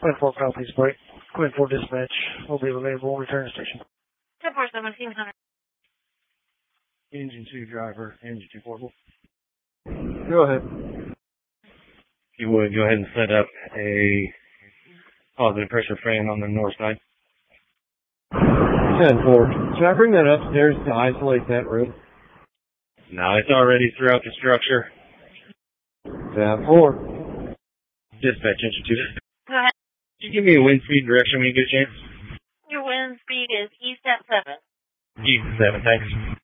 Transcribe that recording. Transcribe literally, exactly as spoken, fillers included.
ten four, Kyle, please break. ten four dispatch. Will be available. Return to station. ten four seventeen hundred. Engine two driver, engine two portable. Go ahead. If you would, go ahead and set up a positive pressure fan on the north side. ten four. Should I bring that upstairs to isolate that room? No, it's already throughout the structure. ten four. Dispatch, engine two. Go ahead. Can you give me a wind speed direction when you get a chance? Your wind speed is east at seven. East seven, thanks.